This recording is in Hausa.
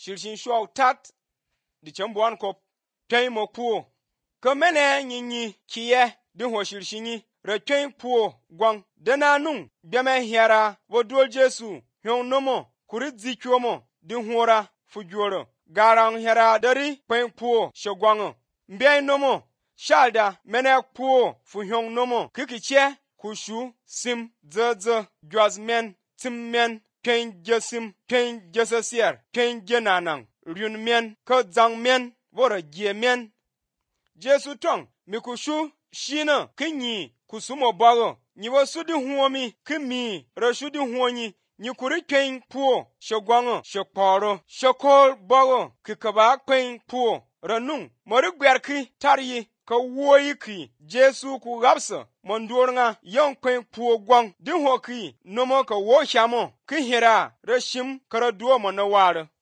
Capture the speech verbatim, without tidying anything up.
shilshin shuwa tat di chambuan kop twen mo puo ko mene nyinyi kiye di ho shilshini re twen puo gwang dana nung beme hiara wodol Jesu hyon nomo kuri zikyomo di hora fujoro garang hiara dari kwen puo shogwang mbei nomo shalda mene puo fu hyon nomo kikiche kushu sim zeze gwazmen timmen twen jesim twen jesasier twen jenanang ryunmen ko zangmen wora gyemen Jesu tong mikushu shina kinyi kusumo bago nyiwo sudi huomi kimi rashudi huonyi nyikuri twen puo shogwango shokporo shokol bago kikaba kwen puo ranung mori gwerki taryi ka woyi ki Jesu ku gapsa mondornga yon kwen puo gwang di hoki nomo ka wo shamo ki hira rashim kara duo mo na ware